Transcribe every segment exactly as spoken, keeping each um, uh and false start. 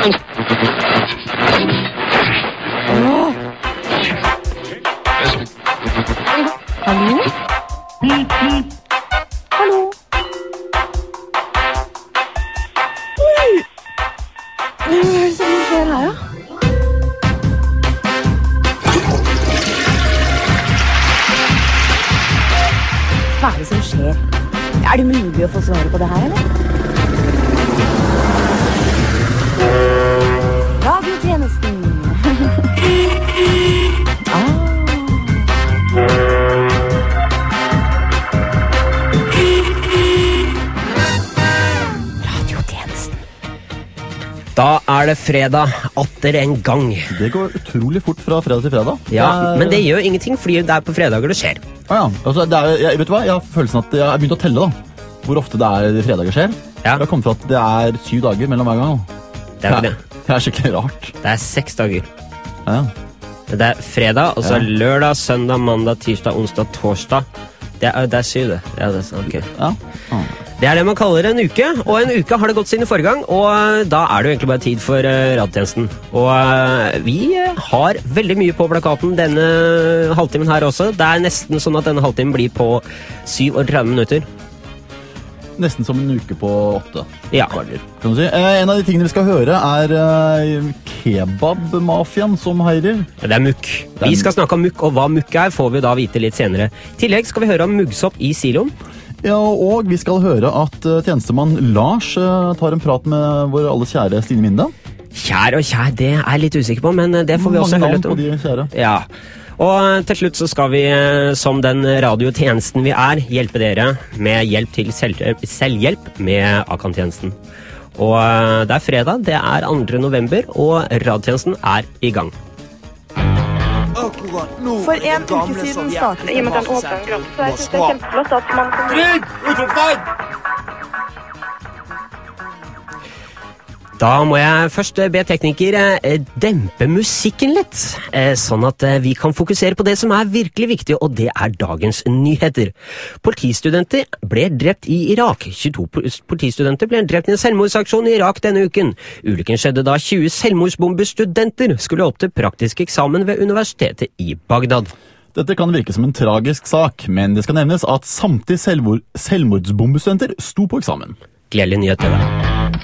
Hallo? Hallo? Oi! Hva er det som skjer her, da? Hva er det som skjer? Er det mulig å få svaret på det her, eller? Radiotjenesten. ah. Radiotjenesten. Da er det fredag atter en gang. Det går utrolig fort fra fredag til fredag. Ja, det er... men det gjør ingenting, fordi det er på fredager det skjer. Ah, ja. altså, det er, jeg, vet du hva? Jeg har følelsen at jeg har begynt å telle da. Hvor ofte det er fredager skjer. Ja. Jeg har kommet fra at det er syv dager mellom hver gang. Det er, det. det er skikkelig rart. Det er seks dager. Ja. Det er fredag, og så Ja. lørdag, søndag, mandag, tirsdag, onsdag, torsdag. Det er, det er syv, det. Ja, det, er, okay. Ja. Ah. Det er det man kaller en uke, og en uke har det gått siden forrige gang, og da er det jo egentlig bare tid for uh, radiotjenesten. Og uh, vi har veldig mye på plakaten denne halvtimen her også. Det er nesten sånn at denne halvtimen blir på syv og tretti minutter. Nesten som en uke på åtte. Ja. Dager, kan du si. Eh, en av de tingene vi skal høre er eh, kebabmafiaen som heirer. Det er mukk. Vi skal snakke om mukk, og hva mukk er får vi da vite litt senere. I tillegg skal vi høre om muggsopp i siloen. Ja, og vi skal høre at uh, tjenestemann Lars uh, tar en prat med vår alles kjære Stine Minde. Kjær og kjær, det er jeg litt usikker på, men det får vi også høre litt om. Mange navn på de kjære. Ja. Og til slutt så skal vi, som den radiotjenesten vi er, hjelpe dere med hjelp til selvhjelp, selvhjelp med Akan-tjenesten. Og det er fredag, det er andre november, og radiotjenesten er i gang. For en uke siden startet I og med den åpne gratis, så jeg synes det er kjempeflott at man kan... Trygg! Utropstegn! Da må jeg først be tekniker eh, dempe musikken litt, eh, sånn at eh, vi kan fokusere på det som er virkelig viktig, og det er dagens nyheter. Politistudenter ble drept i Irak. tjueto politistudenter ble drept i en selvmordsaksjon i Irak denne uken. Ulykken skjedde da tjue selvmordsbombestudenter skulle opp til praktisk eksamen ved universitetet i Bagdad. Dette kan virke som en tragisk sak, men det skal nevnes at samtlige selvmord selvmordsbombestudenter sto på eksamen. Gledelig nyhet til deg.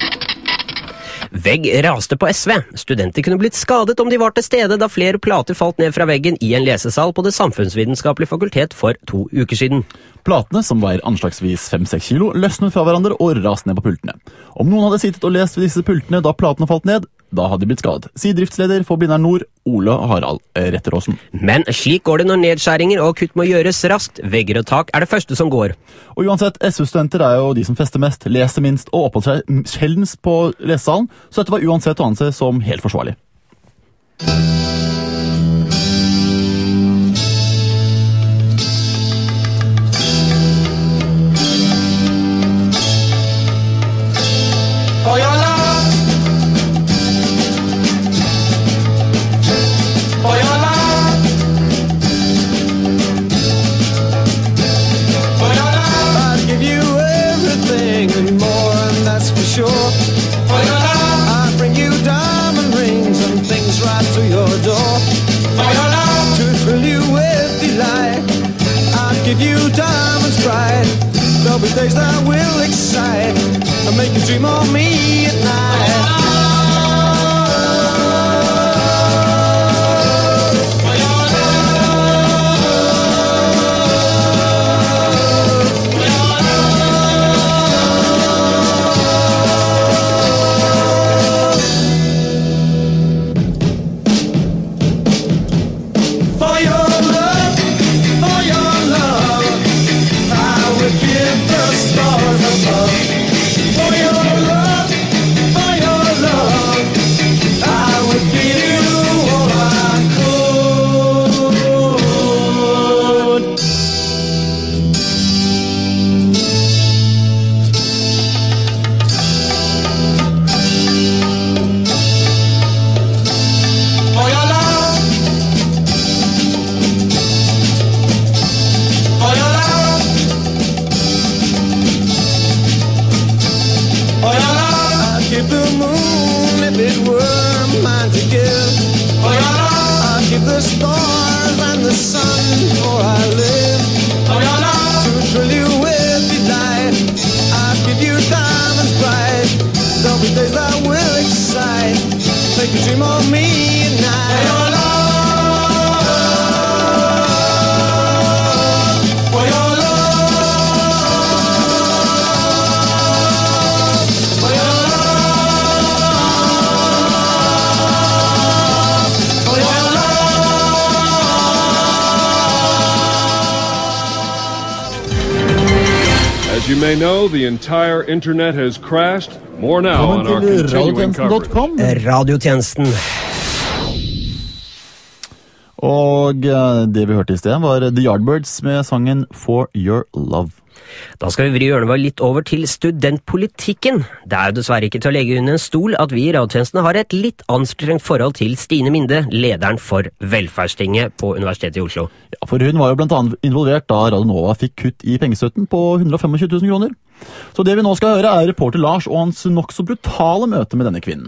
Vegg raste på S V. Studenter kunne blitt skadet om de var til stede da flere plater falt ned fra veggen i en lesesal på Det samfunnsvitenskapelige fakultet for to uker siden. Platene, som veier anslagsvis fem til seks kilo, løsnet fra hverandre og rast ned på pultene. Om noen hadde sittet og lest ved disse pultene da platene falt ned, da hadde de blitt skadet. Sier driftsleder for Blindern Nord, Ole Harald Retteråsen. Men slik går det når nedskjæringer og kutt må gjøres raskt. Vegger og tak er det første som går. Og uansett, S U-studenter er jo de som fester mest, leser minst og oppholder seg sjeldent på lesesalen, så dette var uansett å anse som helt forsvarlig. Days that will excite and make you dream of me at night. If the moon, if it were stars and the sun, for I live to thrill you with delight. I'll give you diamonds bright. There'll be days that will excite. Make you dream of me at night. As you may know, the entire internet has crashed. More now on our Velkommen til continuing radiotjenesten punktum com. coverage. Radiotjenesten. Og eh, det vi hørte i sted var The Yardbirds med sangen For Your Love. Da skal vi vri hjørnet vår litt over til studentpolitikken. Det er jo dessverre ikke til å legge under en stol at vi i radiotjenestene har et litt anstrengt forhold til Stine Minde, lederen for Velferdstinget på Universitetet i Oslo. Ja, for hun var jo blant annet involvert da Radio Nova fikk kutt i pengestøtten på hundre og tjuefem tusen kroner. Så det vi nå skal høre er reporter Lars og hans nok så brutale møte med denne kvinnen.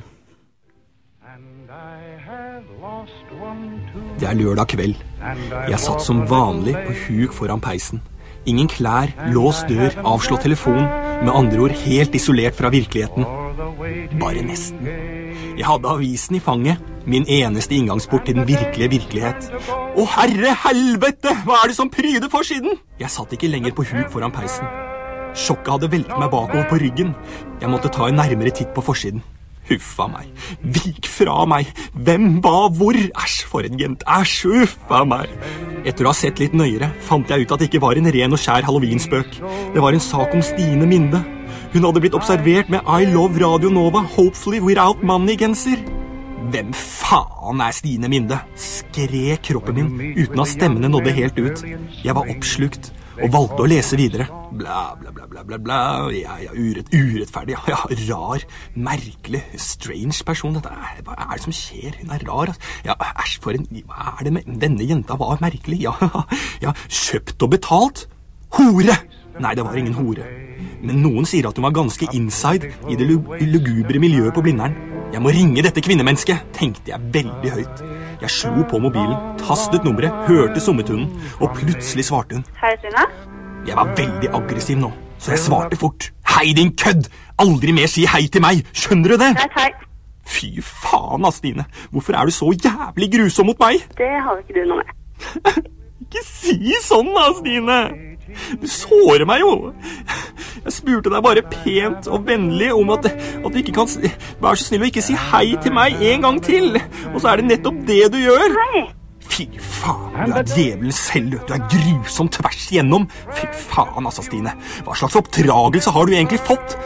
Det er lørdag kveld. Jeg satt som vanlig på huk foran peisen. Ingen klær, låst dør, avslått telefon. Med andre ord helt isolert fra virkeligheten. Bare nesten. Jeg hadde avisen i fanget. Min eneste inngangsport til den virkelige virkelighet. Å herre helvete, hva er det som pryder forsiden? Jeg satt ikke lenger på huk foran peisen. Sjokket hadde veltet meg bakover på ryggen. Jeg måtte ta en nærmere titt på forsiden. Huffa meg. Vik fra meg. Hvem, hva, hvor? Æsj, for en jente. Æsj, huffa meg. Etter å ha sett litt nøyere, fant jeg ut at det ikke var en ren og skjær Halloween-spøk. Det var en sak om Stine Minde. Hun hadde blitt observert med I Love Radio Nova, hopefully without money-genser. Hvem faen er Stine Minde? Skrek kroppen min, uten at stemmene nådde helt ut. Jeg var oppslukt og valgte å lese videre. Bla, bla, bla, bla, bla, bla. Ja, ja, urett, urettferdig. Ja, ja, rar, merkelig, strange person. Dette er, hva er det som skjer? Hun er rar. Ja, æsj, for en... Hva er det med... Denne jenta var merkelig. Ja, ja, kjøpt og betalt. Hore! Nei, det var ingen hore. Men noen sier at hun var ganske inside i det lugubre miljøet på Blindern. Jeg må ringe dette kvinnemennesket, tenkte jeg veldig høyt. Jeg slo på mobilen, tastet nummeret, hørte summetunen, og plutselig svarte hun. Hei, Stine. Jeg var veldig aggressiv nå, så jeg svarte fort. Hei, din kødd! Aldri mer si hei til meg, skjønner du det? Greit, hei. Fy faen, Stine. Hvorfor er du så jævlig grusom mot meg? Det har ikke du noe med. Ikke si sånn da, Stine. Du sårer meg jo. Jeg spurte deg bare pent og vennlig om at, at du ikke kan... Vær så snill å ikke si hei til meg en gang til. Og så er det nettopp det du gjør. Hei. Fy faen, du er djevelen selv. Du er grusom tvers igjennom. Fy faen, altså, Stine. Hva slags oppdragelse har du egentlig fått?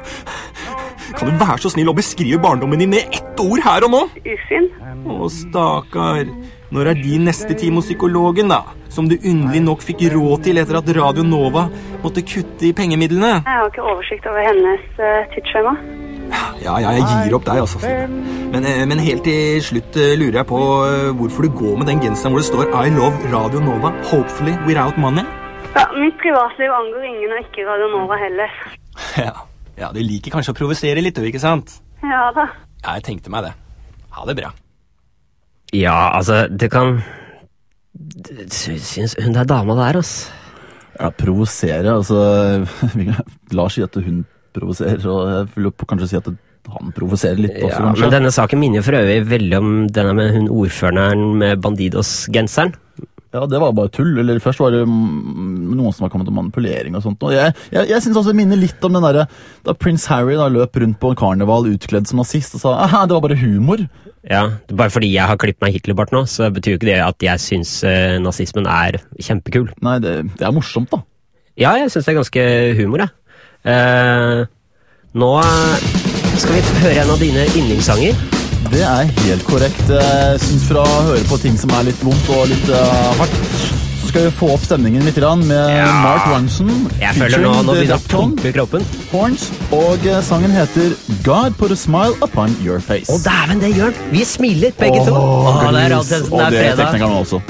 Kan du være så snill å beskrive barndommen din med ett ord her og nå? Ufin. Å, stakkar. Når er din neste time hos psykologen, da? Som du underlig nok fikk råd til etter at Radio Nova måtte kutte i pengemidlene. Jeg har ikke oversikt over hennes uh, tidsskjema. Ja, ja, jeg gir opp deg, altså. Men, eh, men helt til slutt uh, lurer jeg på uh, hvorfor du går med den genseren hvor det står I love Radio Nova, hopefully without money. Ja, mitt privatliv angår ingen og ikke Radio Nova heller. Ja, ja, du liker kanskje å provosere litt, ikke sant? Ja da. Ja, jeg tenkte meg det. Ha det bra. Ja, altså, det kan... Synes hun der dama der, altså. Ja, provosere, altså... Lars sier at hun provoserer, og jeg vil jo kanskje si at han provoserer litt også, Ja, kanskje. men denne saken minner jo for øvrig veldig om denne med hun ordføreren med Bandidos-genseren. Ja, det var bare tull. Eller først var det mm, noen som var kommet om manipulering og sånt. Og jeg, jeg, jeg synes også det minner litt om den der, da Prins Harry da løp rundt på en karneval utkledd som nazist og sa, aha, det var bare humor. Ja, bare fordi jeg har klippet meg Hitlerbart nå, så betyr jo ikke det at jeg synes eh, nazismen er kjempekul. Nei, det, det er morsomt da. Ja, jeg synes det er ganske humor, jeg. Eh, nå skal vi høre en av dine yndlingssanger. Det er helt korrekt. Jeg synes fra å høre på ting som er litt vondt og litt uh, hardt, så skal vi få opp stemningen litt grann med Ja. Mark Ronson. Jeg føler nå, nå begynner det å pumpe i kroppen. Horns, og uh, sangen heter God Put a Smile Upon Your Face. Å, dæven, det gjør den! Vi smiler, begge to. Å, det er alltid og det er det er fredag. teknikeren også.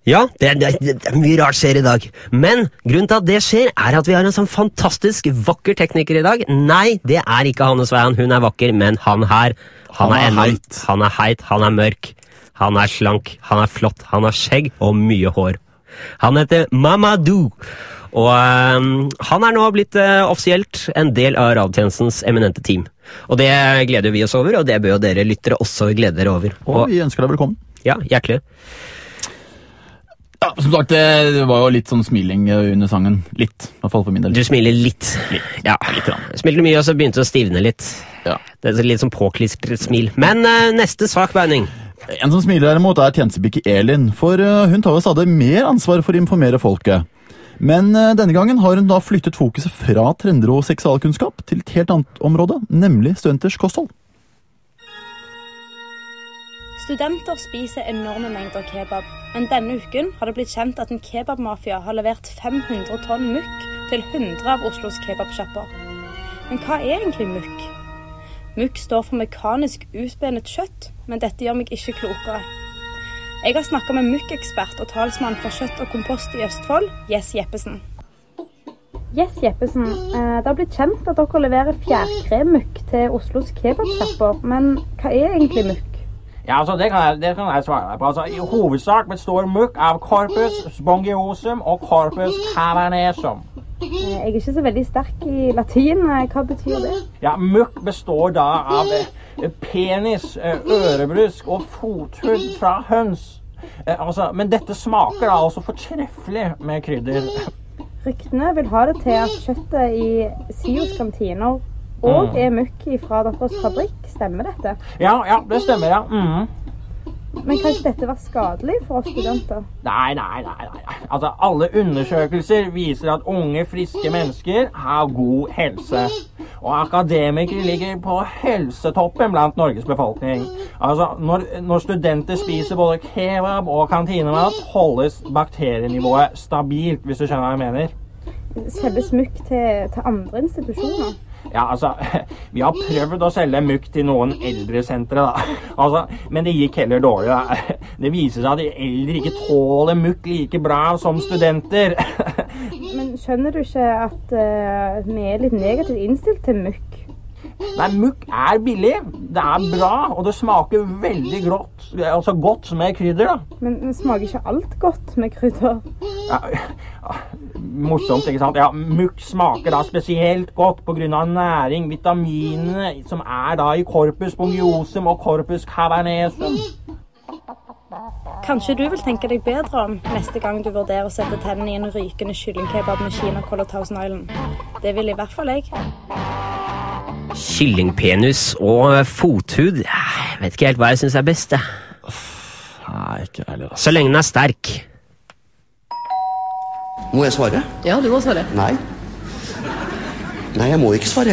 Ja, det, det, det er mye rart skjer i dag. Men grunnen til at det skjer, er at vi har en sånn fantastisk vakker tekniker i dag. Nei, det er ikke Hanne Sveian, hun er vakker, men han her, han, han er, er heit. Han er heit, han er mørk, han er slank, han er flott, han har skjegg og mye hår. Han heter Mamadou, og um, han er nå blitt uh, offisielt en del av radiotjenestens eminente team. Og det gleder vi oss over, og det bør jo dere lyttere også glede dere over. Og, og vi ønsker deg velkommen. Ja, hjertelig. Ja, som sagt, det var jo litt sånn smiling under sangen. Litt, i hvert fall for min del. Du smiler litt. Litt. Ja, litt. Smilte mye, og så begynte det å stivne litt. Ja. Det er litt sånn påklistret smil. Men uh, neste sak, Beining. En som smiler derimot er tjenestepikke Elin, for uh, hun tar jo stadig mer ansvar for å informere folket. Men uh, denne gangen har hun da flyttet fokuset fra trender og seksualkunnskap til et helt annet område, nemlig studenters kosthold. Studenter spiser enorme mengder kebab, men denne uken har det blitt kjent at en kebabmafia har levert fem hundre tonn mukk til hundre av Oslos kebabshopper. Men hva er egentlig mukk? Mukk står for mekanisk utbenet kjøtt, men dette gjør meg ikke klokere. Jeg har snakket med mukkekspert og talsmann for kjøtt og kompost i Østfold, Jess Jeppesen. Jess Jeppesen, det har blitt kjent at dere leverer fjærkremmukk til Oslos kebabshopper, men hva er egentlig mukk? Ja, altså, det kan jeg, det kan jeg svare deg på. Altså, i hovedsak består mukk av corpus spongiosum og corpus cavernesum. Jeg er ikke så veldig sterk i latin. Hva betyr det? Ja, mukk består da av eh, penis, eh, ørebrusk og fothud fra høns. Eh, altså, men dette smaker da altså fortreffelig med krydder. Ryktene vil ha det til at kjøttet i Sios kantiner og er mukk fra deres fabrikk. Stemmer dette? Ja, ja, det stemmer, ja. Mm. Men kan ikke dette være skadelig for oss studenter? Nei, nei, nei, nei. Altså, alle undersøkelser viser at unge, friske mennesker har god helse. Og akademikere ligger på helsetoppen blant Norges befolkning. Altså, når, når studenter spiser både kebab og kantinemat, holdes bakterienivået stabilt, hvis du skjønner hva jeg mener. Selges mukk til, til andre institusjoner? Ja, altså, vi har prøvd å selge mukk til noen eldresentre, da. Altså, men det gikk heller dårlig, da. Det viser seg at de eldre ikke tåler mukk like bra som studenter. Men skjønner du ikke at uh, vi er litt negativt innstilt til mukk? Nei, mukk er billig, det er bra, og det smaker veldig godt, altså godt med krydder, da. Men det smaker ikke alt godt med krydder? Ja, ja, morsomt, ikke sant? Ja, mukk smaker da spesielt godt på grunn av næring, vitaminene som er da i corpus spongiosum og corpus cavernesum. Kanskje du vil tenke deg bedre om neste gang du vurderer å sette tennene i en rykende kyllingkebab med Kina Color Thousand Island. Det vil i hvert fall jeg. Kyllingpenus og fothud. Jeg vet ikke helt hva jeg synes er best. Nei, ikke heller. Så lenge den er sterk. Må jeg svare? Ja, du må svare. Nei. Nei, jeg må ikke svare.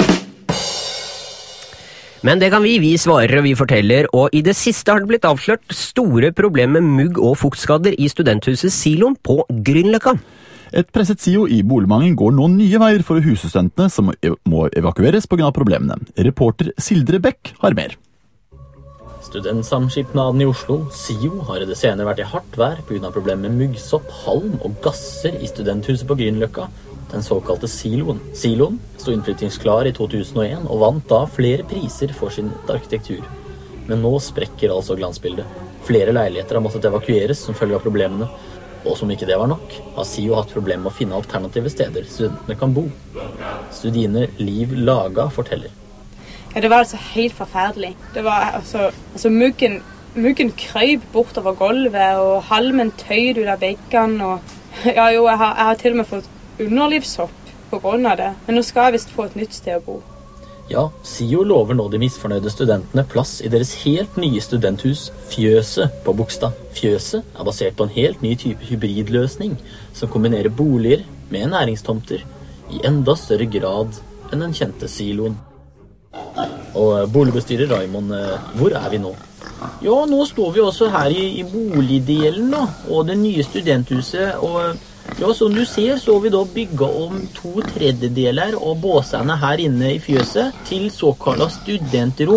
Men det kan vi, vi svarer og vi forteller, og i det siste har det blitt avslørt store problemer med mugg og fuktskader i studenthuset Siloen på Grünerløkka. Et presset S I O i boligmangelen går nå nye veier for husstudentene som må evakueres på grunn av problemene. Reporter Sildre Bekk har mer. Studentsamskipnaden i Oslo, S I O, har i det senere vært i hardt vær på grunn av problemer med muggsopp, halm og gasser i studenthuset på Grünerløkka, den såkalte Siloen. Siloen stod innflyttingsklar i to tusen og en og vant da flere priser for sin arkitektur. Men nå sprekker altså glansbildet. Flere leiligheter har måttet evakueres som følge av problemene, og som ikke det var nok, har S I O hatt problemer med å finne alternative steder studentene kan bo. Studine Liv Laga forteller. Ja, det var altså helt forferdelig. Det var altså, altså muggen, muggen krøyp bortover gulvet, og halmen tøyd ut av veggene, og ja jo, jeg har, jeg har til og med fått underlivssopp på grunn av det, men nå skal jeg vist få et nytt sted å bo. Ja, S I O lover nå de misfornøyde studentene plass i deres helt nye studenthus, Fjøset på Bogstad. Fjøset er basert på en helt ny type hybridløsning, som kombinerer boliger med næringstomter i enda større grad enn den kjente siloen. Og boligbestyrer Raimond, hvor er vi nå? Ja, nå står vi også her i, i boligdelen da, og det nye studenthuset, og ja, som du ser så har vi da bygget om to tredjedeler av båsene her inne i fjøset til såkalt studentrom.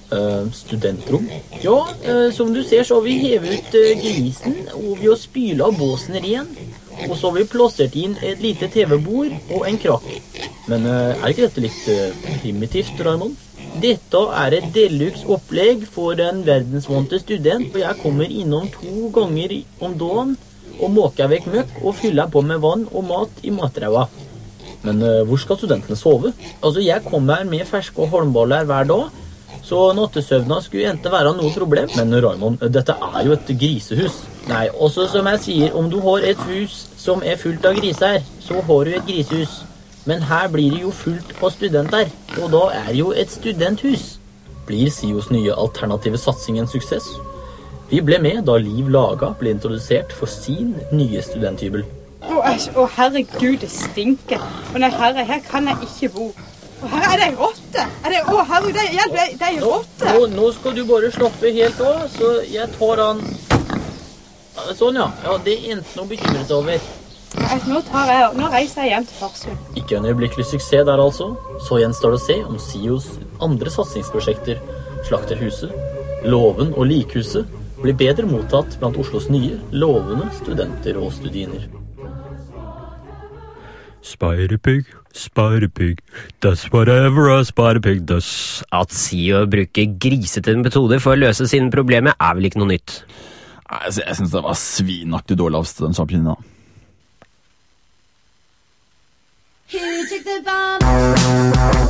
Uh, studentrom? Ja, uh, som du ser så har vi hevet ut uh, grisen, og vi har spylet av båsen ren, og så har vi plassert inn et lite T V-bord og en krakk. Men uh, er ikke dette litt uh, primitivt, Raymond? Dette er et deluxe opplegg for en verdensvante student, og jeg kommer innom to ganger om dagen og måker vekk møkk og fyller på med vann og mat i matreua. Men uh, hvor skal studentene sove? Altså, jeg kommer med ferske holmballer hver dag, så nattesøvna skulle enten være noe problem. Men Raymond, dette er jo et grisehus. Nei, også som jeg sier, om du har et hus som er fullt av griser, så har du et grisehus. Men her blir det jo fullt av studenter, og da er det jo et studenthus. Blir S I Os nye alternative satsing en suksess? Vi ble med da Liv Laga ble introdusert for sin nye studenthybel. Å, å herregud, det stinker. Og nei, herre, her kan jeg ikke bo. Å, her er det en rotte. Er det, å, herregud, det, hjelp, det, det er en rotte. Nå, nå skal du bare slappe helt av, så jeg tar han... Sånn, ja. Ja, det er enten noe bekymret over. Nå, tar jeg, nå reiser jeg hjem til Farsund. Ikke en øyeblikkelig suksess der altså. Så gjenstår det å se om S I Os andre satsingsprosjekter, Slakterhuset, Låven og Likhuset, blir bedre mottatt blant Oslos nye, lovende studenter og studiner. Spider-pig, Spider-pig, does whatever a Spider-pig does. At S I O bruker grisete metoder for å løse sine problemer er vel ikke noe nytt. Nei, altså, jeg synes det var svinaktig dårlig av den champignon da. Who took the bomb?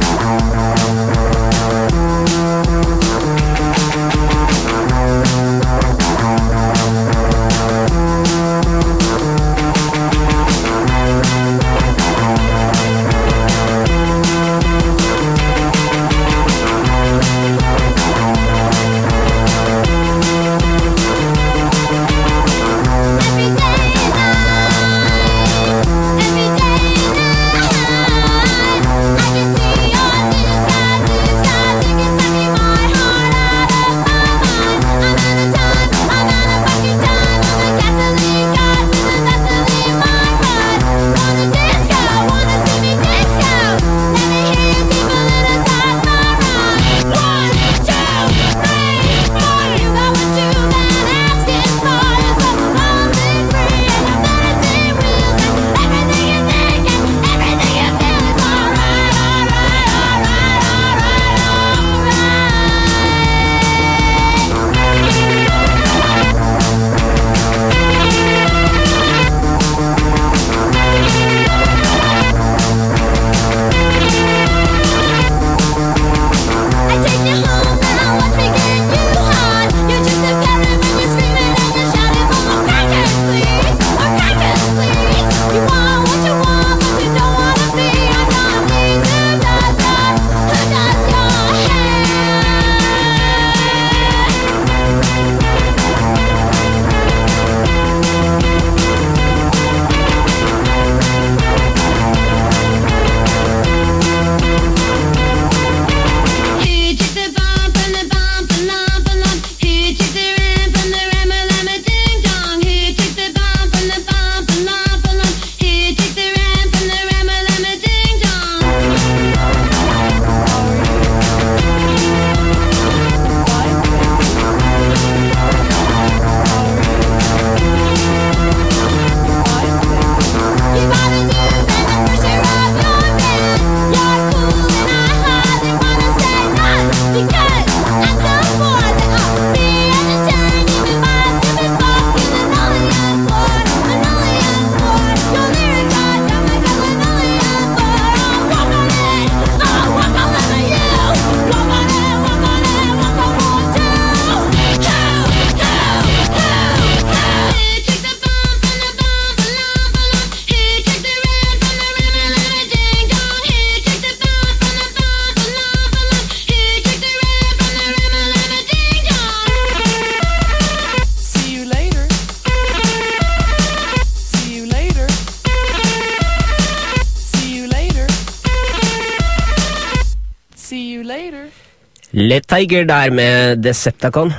Let Tiger der med Decepticon,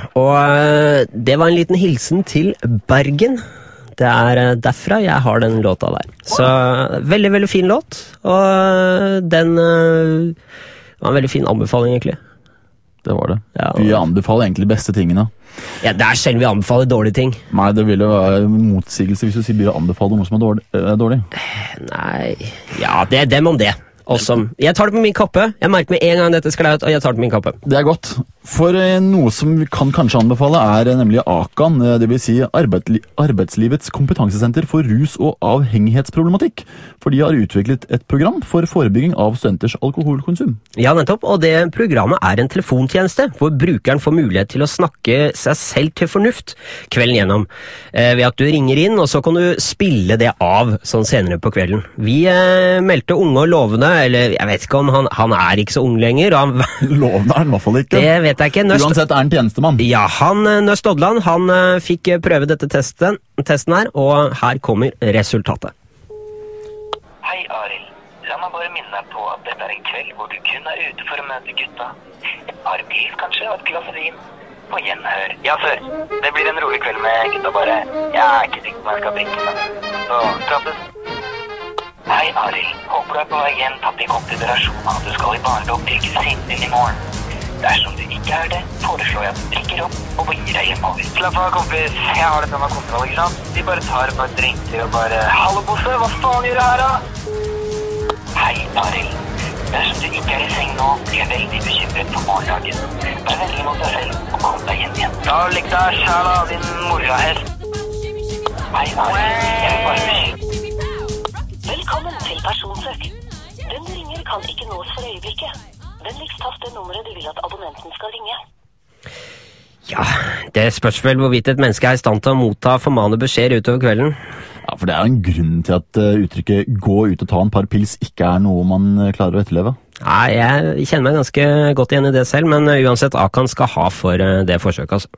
og det var en liten hilsen til Bergen. Det er derfra jeg har den låta der. Så veldig, veldig fin låt, og den var en veldig fin anbefaling egentlig. Det var det. Ja, og... Vi anbefaler egentlig de beste tingene. Ja, det er sjelden vi anbefaler dårlige ting. Nei, det vil jo være motsigelse hvis du sier vi anbefaler noe som er dårlig. Er dårlig. Nei, ja, det er dem om det. Også. Jeg tar det på min kappe. Jeg merker med en gang dette skal ut, og jeg tar det på min kappe. Det er godt. For eh, noe som vi kan kanskje anbefale er eh, nemlig AKAN, eh, det vil si Arbeidsli Arbeidslivets kompetansesenter for rus- og avhengighetsproblematikk. For de har utviklet et program for forebygging av studenters alkoholkonsum. Ja, nettopp. Og det programmet er en telefontjeneste, hvor brukeren får mulighet til å snakke seg selv til fornuft kvelden gjennom. Eh, ved at du ringer inn, og så kan du spille det av sånn senere på kvelden. Vi eh, meldte unge og lovende, eller jeg vet ikke om han, han er ikke så ung lenger. Han, lovende er han i hvert fall ikke. Det vet jeg ikke. Nøst, Uansett er han tjenestemann. Ja, han Nøst Odland, han uh, fikk prøve dette testen, testen her, og her kommer resultatet. Hei, Arild. La meg bare minne deg på at dette er en kveld hvor du kun er ute for å møte gutta. Et par pils kanskje, og et glass vin. På gjenhør. Ja, sør. Det blir en rolig kveld med gutta bare. Jeg er ikke sikker på om jeg skal drikke. Så, prates. Hei, Arild. Håper du er på vei hjem tatt i konsiderasjon at du skal i barndom til kusinen din i morgen. Dersom du ikke er det, foreslår jeg at du drikker opp og gir deg hjemover. Slapp av, kompis. Jeg har det med meg kontroll, ikke sant? De bare tar et par drinker og bare... Hallo, bosse, hva faen gjør du her, da? Hei, Arild. Dersom du ikke er i seng nå, blir jeg veldig bekymret for morgendagen. Vær vennlig mot deg selv og kom deg hjem igjen. Da likk deg sjæl av din morahest. Hei, Arild. Jeg vil bare beskytte. Velkommen til personsøk. Den du ringer kan ikke nås for øyeblikket. Vennligst tast det nummeret du vil at abonnenten skal ringe. Ja, det spørs vel hvorvidt et menneske er i stand til å motta formane beskjeder utover kvelden. Ja, for det er jo en grunn til at uttrykket gå ut og ta en par pils ikke er noe man klarer å etterleve. Nei, jeg kjenner meg ganske godt igjen i det selv, men uansett AKAN skal ha for det forsøket, altså.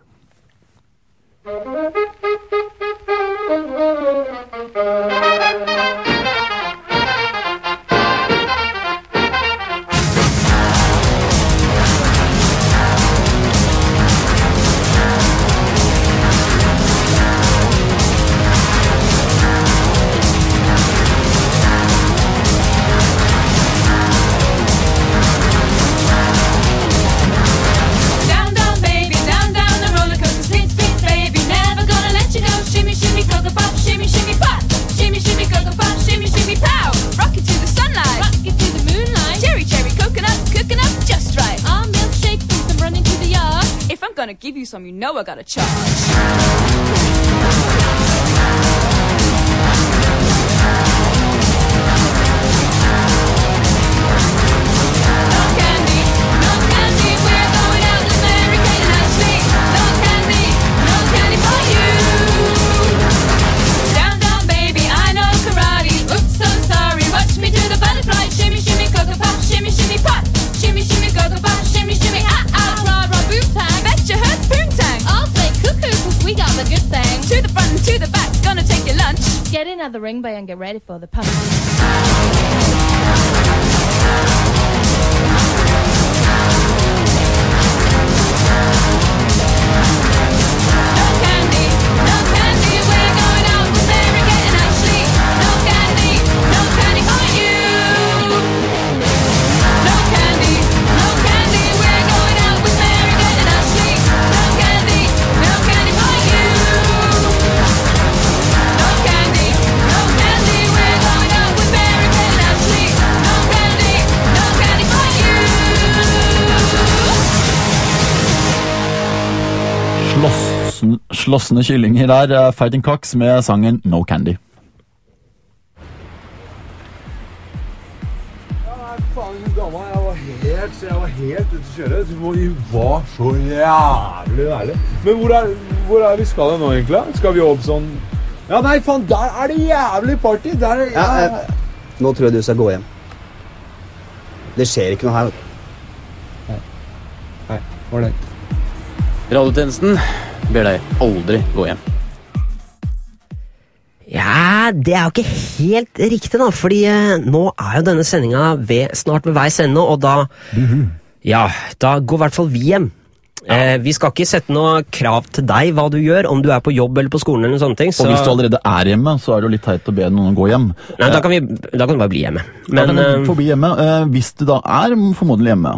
Gonna give you some, you know I gotta charge. Get in at the ring bay and get ready for the punch. Slåssende kyllinger der, Fighting Cocks med sangen No Candy. Ja, nei, faen, hun dama, jeg var helt, jeg var helt ute å kjøre. Hun var så jævlig ærlig. Men hvor er, hvor er vi skal nå egentlig? Skal vi opp sånn... Ja, nei, faen, der er det jævlig party. Der er... Ja, eh, nå tror jeg du skal gå hjem. Det skjer ikke noe her. Nei, nei, var det? Radiotjenesten ber deg aldri gå hjem. Ja, det er jo ikke helt riktig da, fordi eh, nå er jo denne sendinga ved, snart ved veis ende, og da, uh-huh. ja, da går i hvert fall vi hjem. Ja. Eh, vi skal ikke sette noe krav til deg hva du gjør, om du er på jobb eller på skolen eller sånne ting. Så... Og hvis du allerede er hjemme, så er det jo litt teit å be noen gå hjem. Nei, da kan, vi, da kan du bare bli hjemme. Men, da kan du få bli hjemme. Eh, hvis du da er formodentlig hjemme,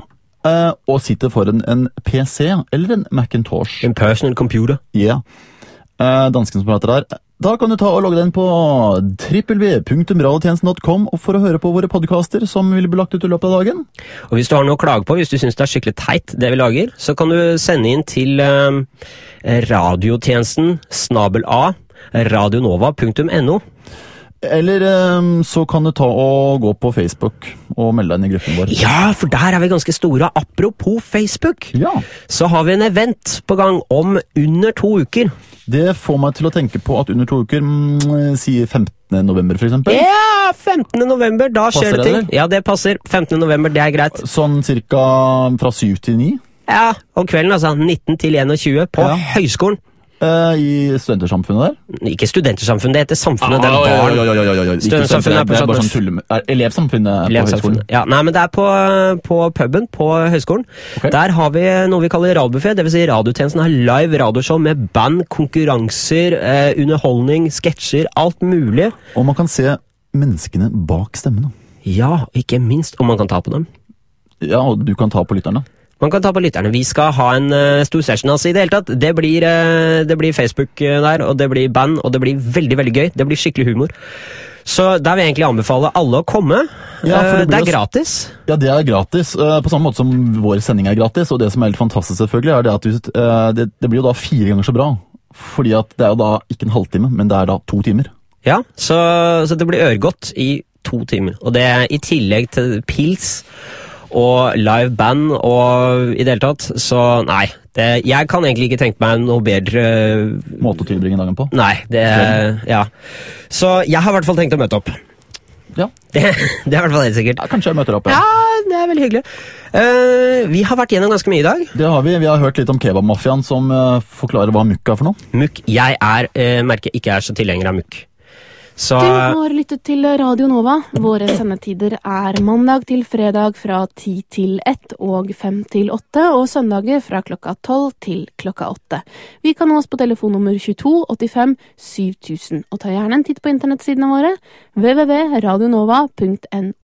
uh, og sitter foran en P C eller en Macintosh. En personal computer. Ja. Yeah. Uh, dansken som prater der. Da kan du ta og logge den på w w w punktum radiotjenesten punktum com og for å høre på våre podcaster som vil bli lagt ut i løpet av dagen. Og hvis du har noe å klage på, hvis du synes det er skikkelig teit det vi lager, så kan du sende inn til uh, radiotjenesten snabel a radionova punktum no. Eller um, så kan du ta og gå på Facebook og melde deg inn i gruppen vår. Ja, for der er vi ganske store. Apropos Facebook, ja. Så har vi en event på gang om under to uker. Det får meg til å tenke på at under to uker, mm, sier femtende november for eksempel. Ja, femtende november, da skjer passer det ting. Det, ja, det passer. femtende november, det er greit. Sånn cirka fra syv til ni? Ja, om kvelden altså, nitten til tjueen på ja. høyskolen. Uh, I studentersamfunnet der? Ikke studentersamfunnet, det heter samfunnet. Ah, det er barn. Ja, ja, ja, ja, ja. Studentersamfunnet er, det er bare sånn tulle... Er elevsamfunnet på høyskolen? Ja, nei, men det er på, på puben på høyskolen. Okay. Der har vi noe vi kaller radiobuffé, det vil si radiotjenesten har live radioshow med band, konkurranser, eh, underholdning, sketsjer, alt mulig. Og man kan se menneskene bak stemmene. Ja, ikke minst, og man kan ta på dem. Ja, og du kan ta på lytterne. Man kan ta på lytterne. Vi skal ha en uh, stor session altså, i det hele tatt. Det blir, uh, det blir Facebook uh, der, og det blir band, og det blir veldig, veldig gøy. Det blir skikkelig humor. Så der vil jeg egentlig anbefale alle å komme. Ja, for det, uh, det er også, gratis. Ja, det er gratis. Uh, på samme måte som vår sending er gratis, og det som er helt fantastisk selvfølgelig, er det at du, uh, det, det blir jo da fire ganger så bra. Fordi at det er jo da ikke en halvtime, men det er da to timer. Ja, så, så det blir øregodt i to timer. Og det er i tillegg til pils og live band og i det hele tatt, så nei, det, jeg kan egentlig ikke tenke meg noe bedre måte å tilbringe dagen på. Nei, det, ja. Så jeg har i hvert fall tenkt å møte opp. Ja. Det, det er i hvert fall helt sikkert. Ja, kanskje jeg møter opp, ja. Ja, det er veldig hyggelig. Uh, vi har vært gjennom ganske mye i dag. Det har vi. Vi har hørt litt om kebabmafiaen som uh, forklarer hva mukk er for noe. Mukk. Jeg er, uh, merker ikke er så tilhenger av mukk. Så... Du har lyttet til Radio Nova. Våre sendetider er mandag til fredag fra ti til ett og fem til åtte, og søndager fra klokka tolv til klokka åtte. Vi kan nå oss på telefonnummer tjueto åttifem syv tusen, og ta gjerne en titt på internettsidene våre w w w punktum radionova punktum no.